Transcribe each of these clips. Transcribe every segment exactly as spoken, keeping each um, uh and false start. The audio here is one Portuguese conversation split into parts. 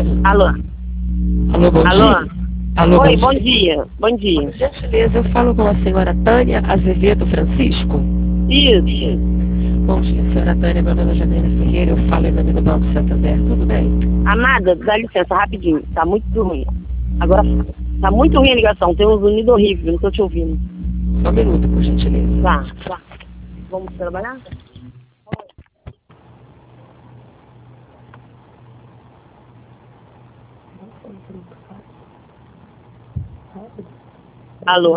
Alô? Alô, bom Alô? dia. Alô, Oi, bom bom dia. dia. Bom dia. Por gentileza, eu falo com a senhora Tânia Azevedo Francisco. Isso. Bom dia, senhora Tânia. Meu nome é Janela Ferreira. Eu falo em nome do Banco Santander. Tudo bem? Amada, dá licença, rapidinho. Tá muito ruim. Agora, tá muito ruim a ligação. Tem um zunido horrível, não tô te ouvindo. Só um minuto, por gentileza. Tá, tá. Vamos trabalhar? Alô?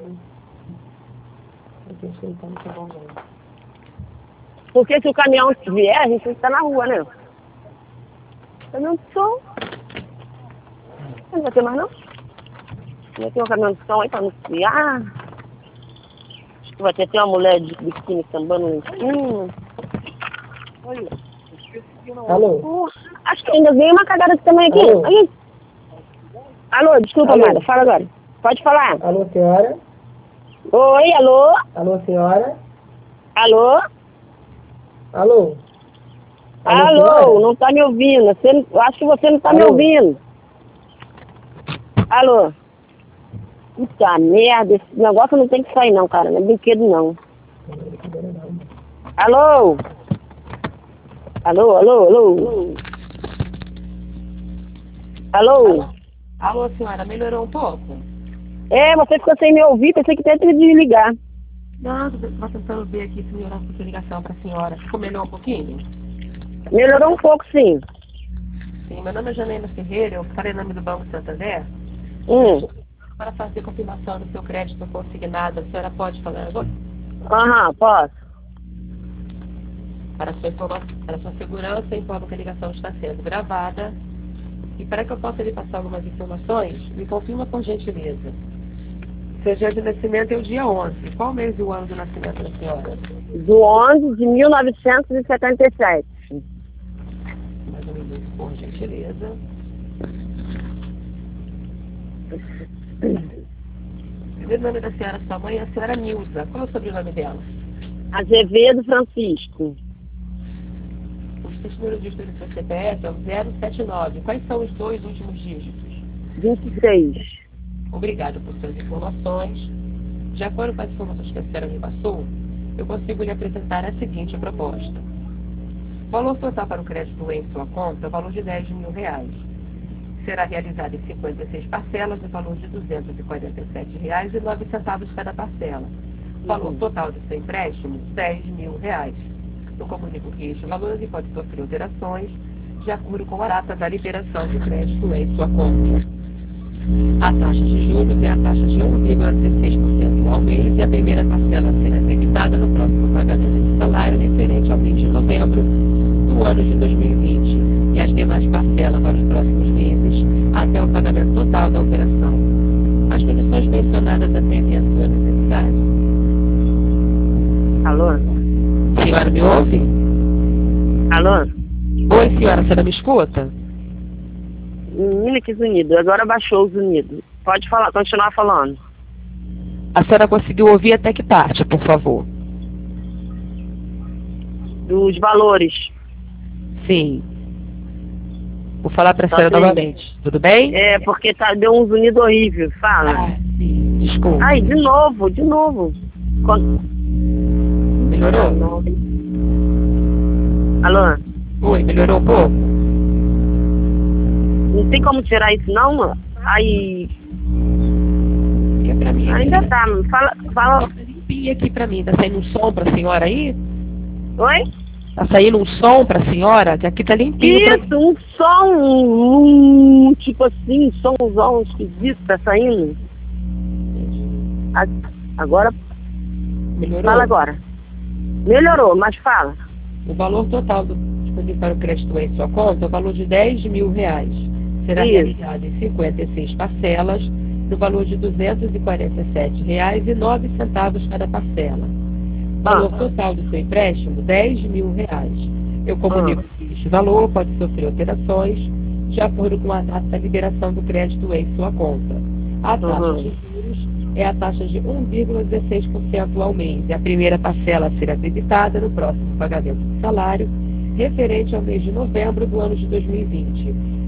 Porque se o caminhão vier, a gente tem que estar na rua, né? Caminhão de som. Não vai ter mais, não? Não tem um caminhão de som aí pra anunciar. Acho que vai ter até uma mulher de biquíni sambando lá em cima. Olha. Alô? Porra, acho que ainda vem uma cagada também aqui. Alô? Aí. Alô, desculpa, Alô? amada. Fala agora. Pode falar. Alô, senhora? Oi, alô? Alô, senhora? Alô? Alô? Alô, senhora? não tá me ouvindo. Você, não- eu acho que você não tá me Alô? ouvindo. Alô? Puta merda, esse negócio não tem que sair não, cara. Não é brinquedo não. Alô? Alô, alô, alô? Alô? Alô, senhora. Melhorou um pouco? É, você ficou sem me ouvir, pensei que até te desligar. Não, estou tentando ver aqui se melhorar a sua ligação para a senhora. Ficou melhor um pouquinho? Melhorou um pouco, sim. Sim, meu nome é Janela Ferreira. Eu falo em nome do Banco Santander. Hum. Para fazer confirmação do seu crédito consignado, a senhora pode falar agora? Aham, posso. Para sua, informa- para sua segurança, informo que a ligação está sendo gravada. E para que eu possa lhe passar algumas informações, me confirma por gentileza. Seu dia de nascimento é o dia onze. Qual mês e o ano do nascimento da senhora? Do onze de mil novecentos e setenta e sete. Mais um minuto, por gentileza. Primeiro nome da senhora, sua mãe, é a senhora Nilza. Qual é o sobrenome dela? Azevedo Francisco. Os seus números de estudo do seu C P F é o zero sete nove. Quais são os dois últimos dígitos? vinte e seis. Obrigado por suas informações. De acordo com as informações que a senhora me passou, eu consigo lhe apresentar a seguinte proposta. O valor total para o crédito em sua conta é o valor de dez mil reais. Será realizado em cinquenta e seis parcelas no valor de duzentos e quarenta e sete reais e nove centavos cada parcela. O valor total do seu empréstimo, dez mil reais. Eu comunico que este valor pode sofrer alterações de acordo com a data da liberação do crédito em sua conta. A taxa de juros é a taxa de um vírgula dezesseis por cento ao mês e a primeira parcela será executada no próximo pagamento de salário referente ao mês de novembro do ano de dois mil e vinte e as demais parcelas para os próximos meses até o pagamento total da operação. As condições mencionadas atendem a sua necessidade. Alô? Senhora me ouve? Alô? Oi, senhora, a senhora me escuta? Menina, que zunido. Agora baixou o zunido. Pode falar, continuar falando. A senhora conseguiu ouvir até que parte, por favor? Dos valores. Sim. Vou falar para a Tá senhora bem. novamente. Tudo bem? É, porque tá, deu um zunido horrível. Fala. Ah, sim. Desculpa. Ai, de novo, de novo. Con- Melhorou? Alô? Oi, melhorou um pouco? Não tem como tirar isso, não? Aí, Fica pra mim aqui. ainda tá. Fala, fala. Tá limpinho aqui pra mim. Tá saindo um som pra senhora aí? Oi? Tá saindo um som pra senhora? Que aqui tá limpinho pra mim. Isso, um som, um, um, tipo assim, somzão esquisito tá saindo. A- Agora, Melhorou? fala agora. Melhorou, mas fala. O valor total do disponível para o crédito em sua conta é o valor de dez mil reais. Será Isso. realizado em cinquenta e seis parcelas, no valor de duzentos e quarenta e sete reais e nove centavos cada parcela. O valor Ah. total do seu empréstimo, dez mil reais. Eu comunico Ah. que este valor pode sofrer alterações de acordo com a data da liberação do crédito em sua conta. A taxa Uhum. de juros é a taxa de um vírgula dezesseis por cento ao mês e a primeira parcela será debitada no próximo pagamento de salário referente ao mês de novembro do ano de dois mil e vinte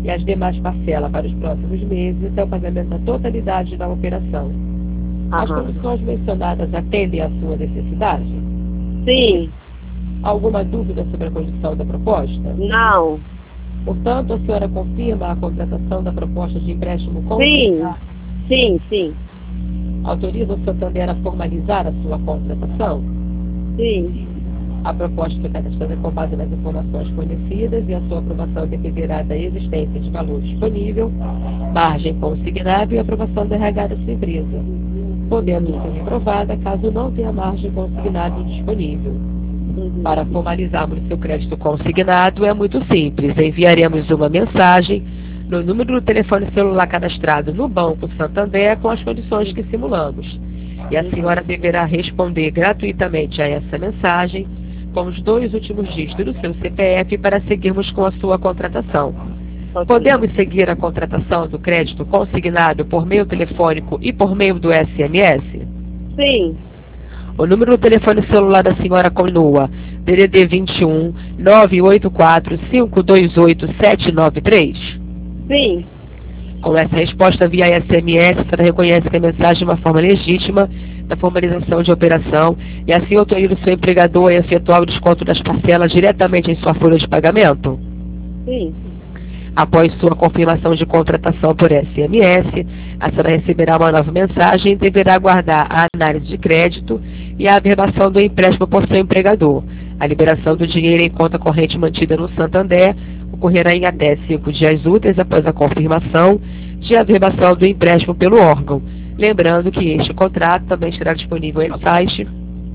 e as demais parcelas para os próximos meses até o pagamento da totalidade da operação. As Aham. condições mencionadas atendem à sua necessidade? Sim. Alguma dúvida sobre a condição da proposta? Não. Portanto, a senhora confirma a contratação da proposta de empréstimo Sim. consignado? Sim, sim. Autoriza o Santander a formalizar a sua contratação? Sim. A proposta foi cadastrada com base nas informações fornecidas e a sua aprovação dependerá da existência de valor disponível, margem consignável e aprovação do R H da sua empresa, podendo ser reprovada caso não tenha margem consignável disponível. Uhum. Para formalizarmos seu crédito consignado é muito simples. Enviaremos uma mensagem no número do telefone celular cadastrado no Banco Santander com as condições que simulamos. E a senhora deverá responder gratuitamente a essa mensagem com os dois últimos dígitos do seu C P F para seguirmos com a sua contratação. Ok. Podemos seguir a contratação do crédito consignado por meio telefônico e por meio do S M S? Sim. O número do telefone celular da senhora continua D D D vinte e um, nove oito quatro, cinco dois oito, sete nove três? Sim. Com essa resposta via S M S, a senhora reconhece que a mensagem é uma forma legítima da formalização de operação e assim autoriza o seu empregador a efetuar o desconto das parcelas diretamente em sua folha de pagamento? Sim. Após sua confirmação de contratação por S M S, a senhora receberá uma nova mensagem e deverá aguardar a análise de crédito e a averbação do empréstimo por seu empregador. A liberação do dinheiro em conta corrente mantida no Santander ocorrerá em até cinco dias úteis após a confirmação de averbação do empréstimo pelo órgão. Lembrando que este contrato também estará disponível no site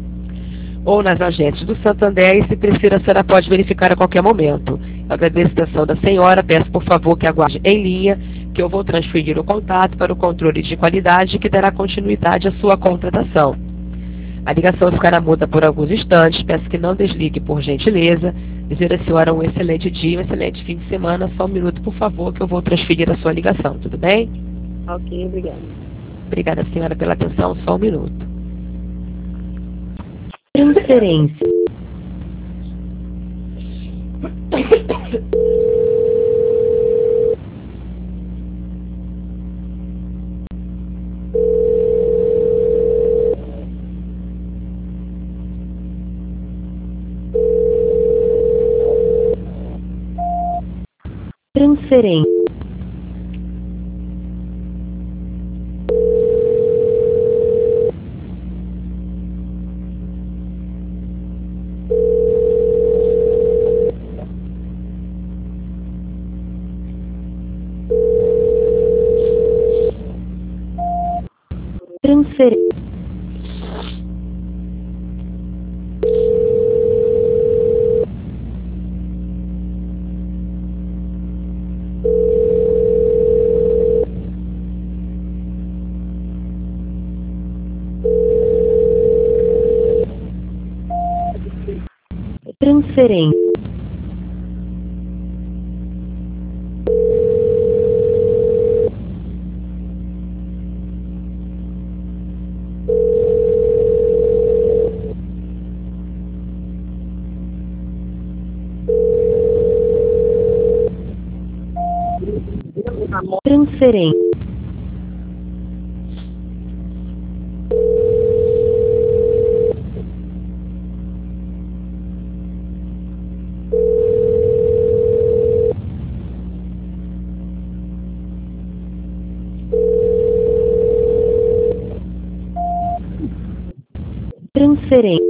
ou nas agências do Santander e, se precisar, a senhora pode verificar a qualquer momento. Eu agradeço a atenção da senhora, peço por favor que aguarde em linha, que eu vou transferir o contato para o controle de qualidade que dará continuidade à sua contratação. A ligação ficará muda por alguns instantes, peço que não desligue por gentileza. Desejo à senhora um excelente dia, um excelente fim de semana. Só um minuto, por favor, que eu vou transferir a sua ligação, tudo bem? Ok, obrigada. Obrigada, senhora, pela atenção, só um minuto. Transferência. Transferência. Transferência. Transferência. Transferência. Transferência.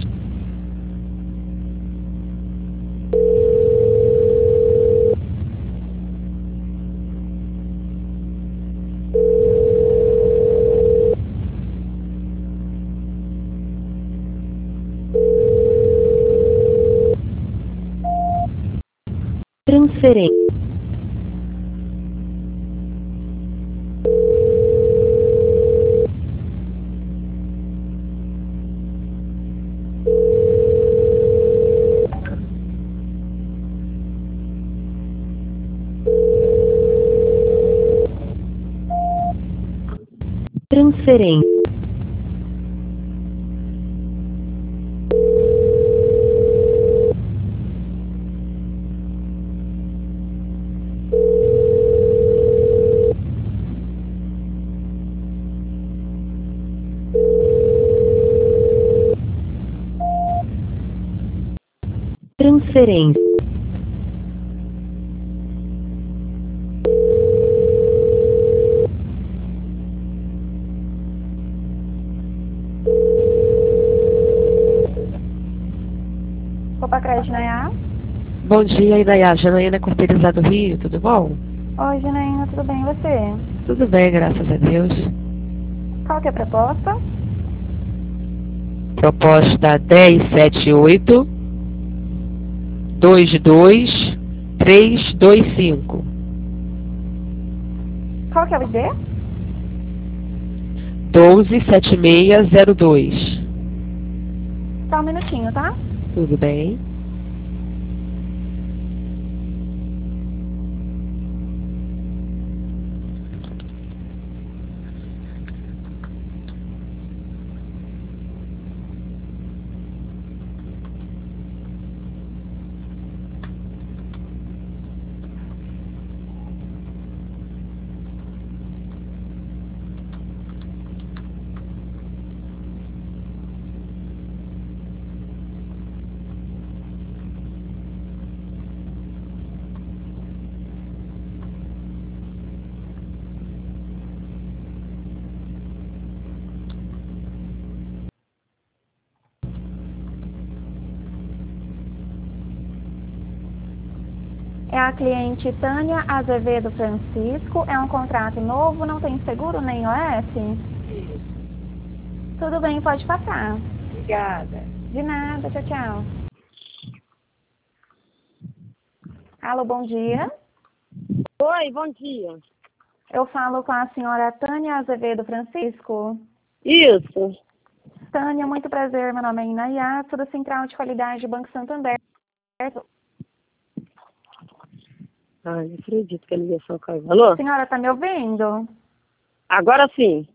Transferência. Transferência. Transferência. Copa Crédito, Nayá. Bom dia, Idaiá. Janaína Cortez do Rio, tudo bom? Oi, Janaína, tudo bem e você? Tudo bem, graças a Deus. Qual que é a proposta? Proposta dez sete oito dois dois três dois cinco. Qual que é o I D? doze sete seis zero dois. Só um minutinho, tá? Tudo bem? É a cliente Tânia Azevedo Francisco. É um contrato novo, não tem seguro nem O S? Isso. Tudo bem, pode passar. Obrigada. De nada, tchau, tchau. Alô, bom dia. Oi, bom dia. Eu falo com a senhora Tânia Azevedo Francisco. Isso. Tânia, muito prazer. Meu nome é Inayá, sou da Central de Qualidade do Banco Santander. Ai, não acredito que a ligação caiu. Alô? A senhora está me ouvindo? Agora sim.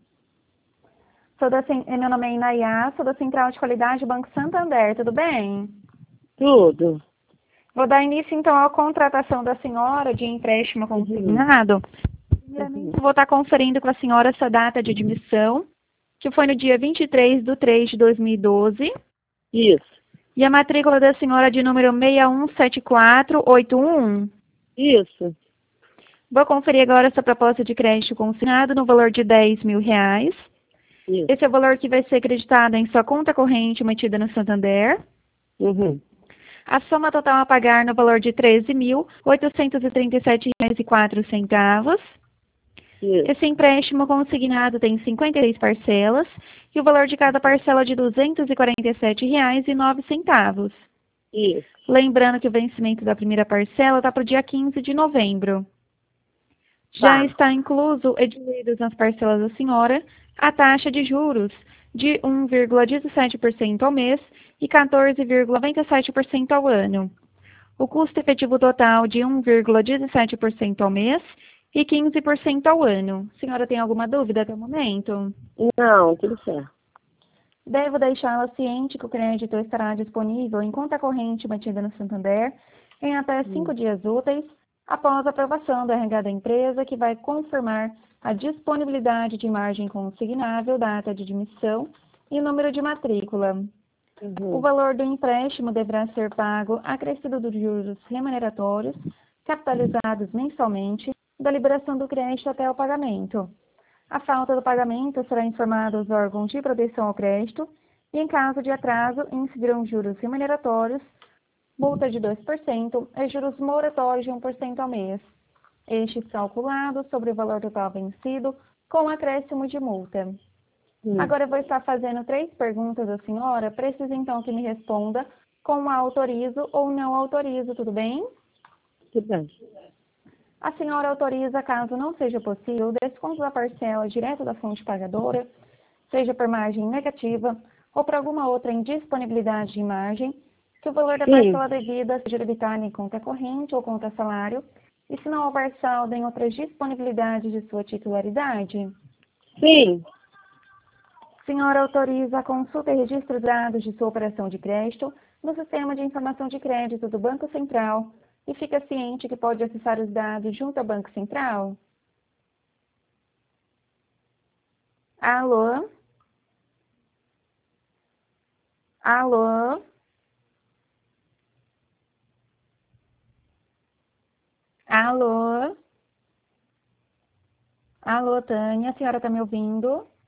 Sou da, Cen- meu nome é Inayá, sou da Central de Qualidade do Banco Santander, tudo bem? Tudo. Vou dar início, então, à contratação da senhora de empréstimo consignado. Primeiramente, vou estar conferindo com a senhora essa data de admissão, que foi no dia vinte e três de três de dois mil e doze, Isso. e a matrícula da senhora de número seis um sete quatro oito um. Isso. Vou conferir agora essa proposta de crédito consignado no valor de dez mil reais. Isso. Esse é o valor que vai ser acreditado em sua conta corrente mantida no Santander. Uhum. A soma total a pagar no valor de treze mil oitocentos e trinta e sete reais e quatro centavos. Isso. Esse empréstimo consignado tem cinquenta e seis parcelas e o valor de cada parcela é de duzentos e quarenta e sete reais e nove centavos. Isso. Lembrando que o vencimento da primeira parcela está para o dia quinze de novembro. Já Tá. está incluso e diluídos nas parcelas da senhora a taxa de juros de um vírgula dezessete por cento ao mês e quatorze vírgula noventa e sete por cento ao ano. O custo efetivo total de um vírgula dezessete por cento ao mês e quinze por cento ao ano. A senhora tem alguma dúvida até o momento? Não, tudo certo. Devo deixá-la ciente que o crédito estará disponível em conta corrente mantida no Santander em até cinco dias úteis após a aprovação do R H da empresa, que vai confirmar a disponibilidade de margem consignável, data de admissão e número de matrícula. Uhum. O valor do empréstimo deverá ser pago acrescido dos juros remuneratórios, capitalizados mensalmente, da liberação do crédito até o pagamento. A falta do pagamento será informada aos órgãos de proteção ao crédito e, em caso de atraso, incidirão juros remuneratórios, multa de dois por cento e juros moratórios de um por cento ao mês. Estes calculados sobre o valor total vencido com acréscimo de multa. Hum. Agora eu vou estar fazendo três perguntas à senhora. Preciso então que me responda com autorizo ou não autorizo, tudo bem? Tudo bem. A senhora autoriza, caso não seja possível, o desconto da parcela direto da fonte pagadora, seja por margem negativa ou por alguma outra indisponibilidade de margem, que o valor da Sim. parcela devida seja debitada em conta corrente ou conta salário, e se não houver saldo em outras disponibilidades de sua titularidade? Sim. A senhora autoriza a consulta e registro de dados de sua operação de crédito no Sistema de Informação de Crédito do Banco Central e fica ciente que pode acessar os dados junto ao Banco Central? Alô? Alô? Alô? Alô, Tânia, a senhora está me ouvindo?